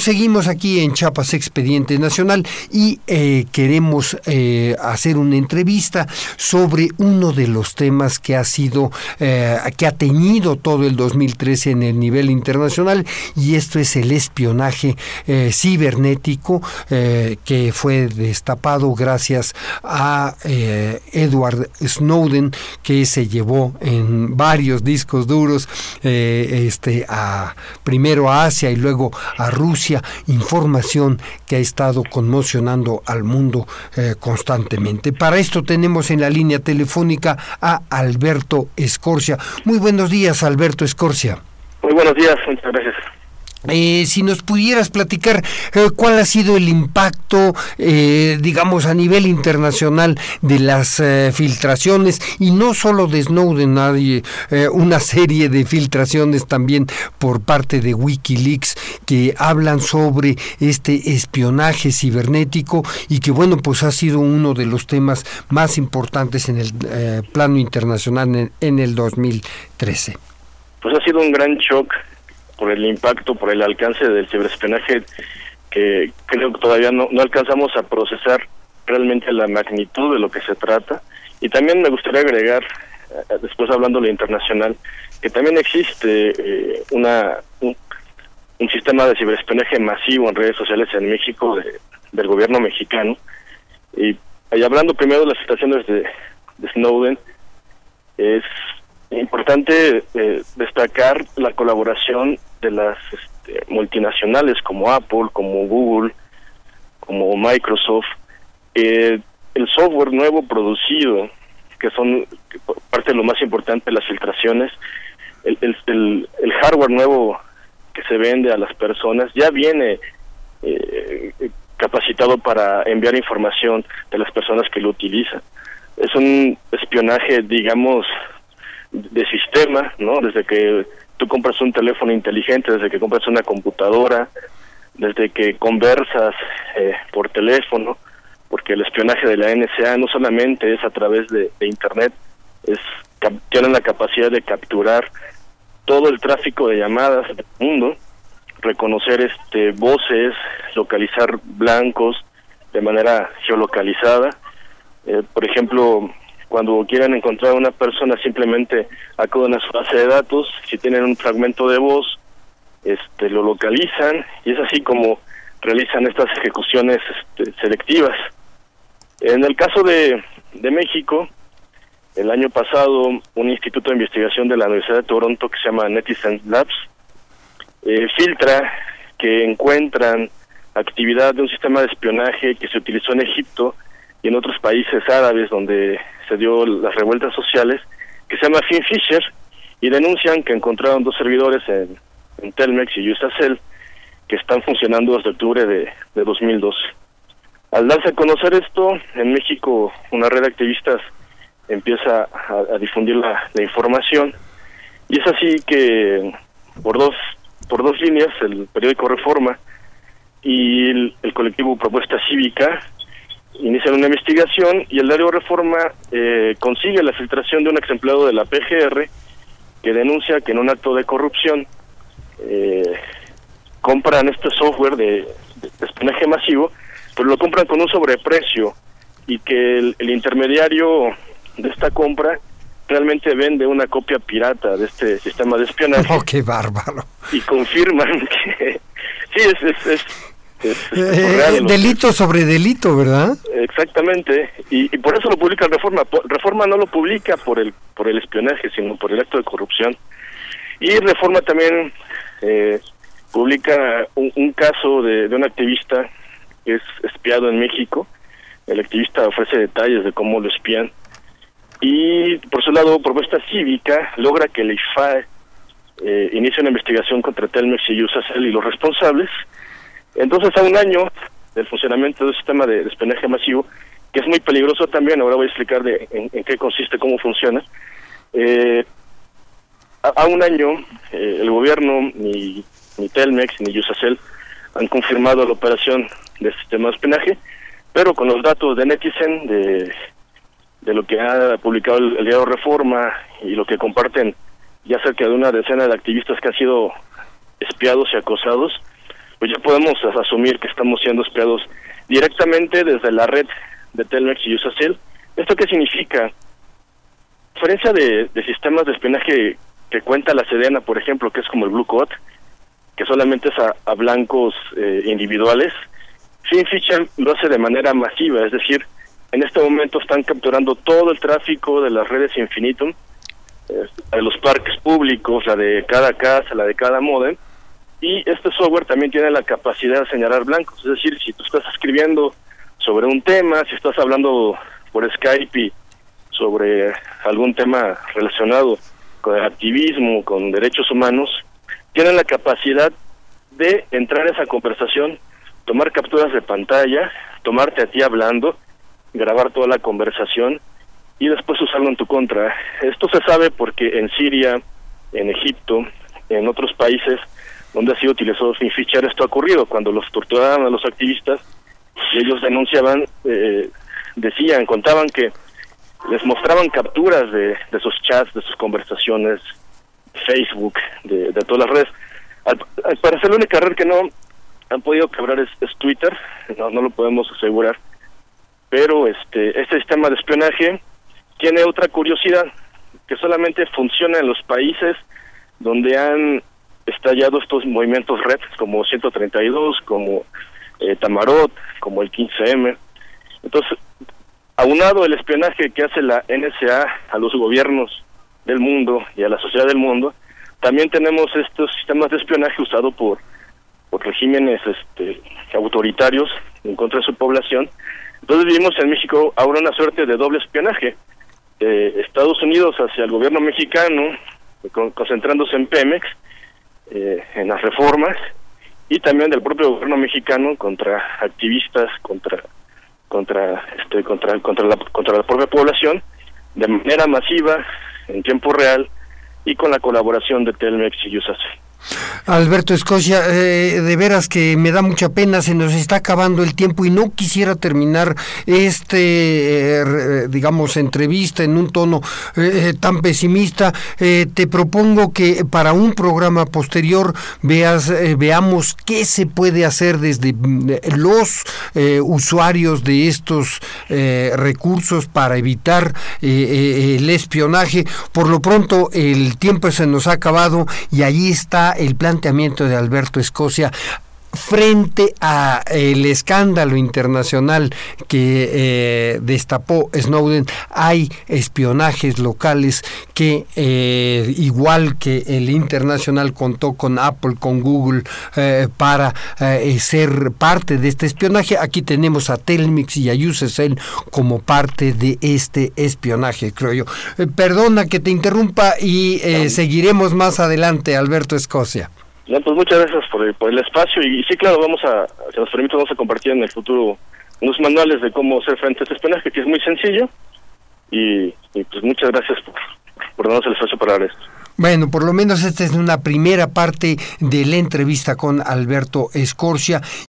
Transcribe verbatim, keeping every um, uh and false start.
seguimos aquí en Chiapas Expediente Nacional y eh, queremos eh, hacer una entrevista sobre uno de los temas que ha sido, eh, que ha teñido todo el dos mil trece en el nivel internacional, y esto es el espionaje eh, cibernético eh, que fue destapado gracias a eh, Edward Snowden, que se llevó en varios discos duros eh, este a primero a Asia y luego a Rusia, información que ha estado conmocionando al mundo eh, constantemente. Para esto tenemos en la línea telefónica a Alberto Escorcia. Muy buenos días, Alberto Escorcia. Muy buenos días, muchas gracias. Eh, si nos pudieras platicar eh, cuál ha sido el impacto, eh, digamos, a nivel internacional de las eh, filtraciones, y no solo de Snowden, hay eh, una serie de filtraciones también por parte de Wikileaks que hablan sobre este espionaje cibernético y que, bueno, pues ha sido uno de los temas más importantes en el eh, plano internacional en, en el dos mil trece. Pues ha sido un gran shock por el impacto, por el alcance del ciberespionaje, que creo que todavía no, no alcanzamos a procesar realmente la magnitud de lo que se trata. Y también me gustaría agregar, después hablando de lo internacional, que también existe eh, una un, un sistema de ciberespionaje masivo en redes sociales en México de, del gobierno mexicano. Y, y hablando primero de las situaciones de, de Snowden, es importante eh, destacar la colaboración de las este, multinacionales como Apple, como Google, como Microsoft. Eh, el software nuevo producido, que son que parte de lo más importante de las filtraciones, el, el, el, el hardware nuevo que se vende a las personas ya viene eh, capacitado para enviar información de las personas que lo utilizan. Es un espionaje, digamos, de sistema, ¿no? Desde que tú compras un teléfono inteligente, desde que compras una computadora, desde que conversas eh, por teléfono, porque el espionaje de la N S A no solamente es a través de, de internet, es tienen la capacidad de capturar todo el tráfico de llamadas del mundo, reconocer este voces, localizar blancos de manera geolocalizada. Eh, por ejemplo, cuando quieran encontrar a una persona, simplemente acuden a su base de datos. Si tienen un fragmento de voz, este, lo localizan, y es así como realizan estas ejecuciones este, selectivas. En el caso de, de México, el año pasado, un instituto de investigación de la Universidad de Toronto que se llama Netizen Labs eh, filtra que encuentran actividad de un sistema de espionaje que se utilizó en Egipto y en otros países árabes donde se dio las revueltas sociales, que se llama FinFisher, y denuncian que encontraron dos servidores en, en Telmex y Usacell que están funcionando desde octubre de, de dos mil doce. Al darse a conocer esto, en México una red de activistas empieza a, a difundir la, la información, y es así que por dos por dos líneas, el periódico Reforma y el, el colectivo Propuesta Cívica inician una investigación, y el diario Reforma eh, consigue la filtración de un ex empleado de la P G R que denuncia que en un acto de corrupción eh, compran este software de, de espionaje masivo, pero lo compran con un sobreprecio, y que el, el intermediario de esta compra realmente vende una copia pirata de este sistema de espionaje. ¡Oh, qué bárbaro! Y confirman que sí, es... es, es Es, es eh, real, delito sobre delito, ¿verdad? Exactamente, y, y por eso lo publica Reforma. Reforma no lo publica por el por el espionaje, sino por el acto de corrupción. Y Reforma también eh, publica un, un caso de, de un activista que es espiado en México. El activista ofrece detalles de cómo lo espían. Y por su lado, Propuesta Cívica logra que el I F A E eh, inicie una investigación contra Telmex y Usacell y los responsables. Entonces, a un año del funcionamiento del sistema de, de espionaje masivo, que es muy peligroso también, ahora voy a explicar de, en, en qué consiste, cómo funciona. Eh, a, a un año, eh, el gobierno, ni, ni Telmex, ni Usacell han confirmado la operación del sistema de espionaje, pero con los datos de Netizen, de, de lo que ha publicado el, el diario Reforma y lo que comparten ya cerca de una decena de activistas que han sido espiados y acosados, pues ya podemos asumir que estamos siendo espiados directamente desde la red de Telmex y Iusacell. ¿Esto qué significa? A diferencia de, de sistemas de espionaje que cuenta la Sedena, por ejemplo, que es como el Blue Code, que solamente es a, a blancos eh, individuales, FinFisher lo hace de manera masiva, es decir, en este momento están capturando todo el tráfico de las redes Infinitum, eh, de los parques públicos, la de cada casa, la de cada módem, y este software también tiene la capacidad de señalar blancos, es decir, si tú estás escribiendo sobre un tema, si estás hablando por Skype y sobre algún tema relacionado con el activismo, con derechos humanos, tienen la capacidad de entrar a esa conversación, tomar capturas de pantalla, tomarte a ti hablando, grabar toda la conversación y después usarlo en tu contra. Esto se sabe porque en Siria, en Egipto, en otros países donde ha sido utilizado FinFisher, esto ha ocurrido cuando los torturaban a los activistas y ellos denunciaban, eh, decían, contaban que les mostraban capturas de, de sus chats, de sus conversaciones, Facebook, de, de todas las redes. Al, al parecer la única red que no han podido quebrar es, es Twitter, no, no lo podemos asegurar, pero este este sistema de espionaje tiene otra curiosidad, que solamente funciona en los países donde han estallado estos movimientos red, como ciento treinta y dos, como eh, Tamarot, como el quince eme. Entonces, aunado el espionaje que hace la N S A a los gobiernos del mundo y a la sociedad del mundo, también tenemos estos sistemas de espionaje usados por, por regímenes este, autoritarios en contra de su población. Entonces vivimos en México ahora una suerte de doble espionaje. Eh, Estados Unidos hacia el gobierno mexicano, con, concentrándose en Pemex, eh, en las reformas, y también del propio gobierno mexicano contra activistas, contra contra este contra contra la contra la propia población, de manera masiva, en tiempo real, y con la colaboración de Telmex y Iusacell. Alberto Escocia, eh, de veras que me da mucha pena, se nos está acabando el tiempo y no quisiera terminar este, eh, digamos, entrevista en un tono eh, tan pesimista. Eh, te propongo que para un programa posterior veas, eh, veamos qué se puede hacer desde los eh, usuarios de estos eh, recursos para evitar eh, eh, el espionaje. Por lo pronto el tiempo se nos ha acabado y ahí está el planteamiento de Alberto Escocia frente a el escándalo internacional que eh, destapó Snowden. Hay espionajes locales que eh, igual que el internacional contó con Apple, con Google eh, para eh, ser parte de este espionaje. Aquí tenemos a Telmex y a Iusacell como parte de este espionaje, creo yo. Eh, perdona que te interrumpa y eh, seguiremos más adelante, Alberto Escocia. No, pues muchas gracias por el, por el espacio y sí, claro, vamos a, si nos permite, vamos a compartir en el futuro unos manuales de cómo hacer frente a este espionaje, que es muy sencillo, y, y pues muchas gracias por, por darnos el espacio para hablar esto. Bueno, por lo menos esta es una primera parte de la entrevista con Alberto Escocia.